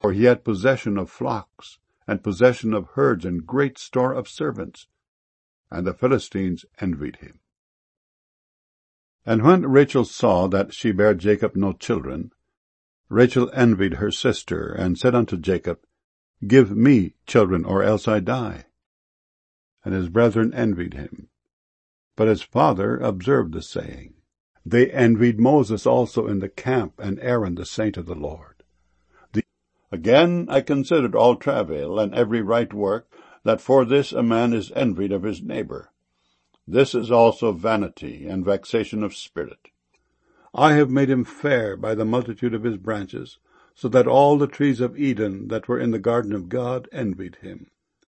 for he had possession of flocks, and possession of herds, and great store of servants. And the Philistines envied him. And when Rachel saw that she bare Jacob no children, Rachel envied her sister, and said unto Jacob, Give me children, or else I die. And his brethren envied him. But his father observed the saying. They envied Moses also in the camp, and Aaron the saint of the Lord. Again I considered all travail, and every right work, that for this a man is envied of his neighbor. This is also vanity, and vexation of spirit. I have made him fair by the multitude of his branches, so that all the trees of Eden that were in the garden of God envied him.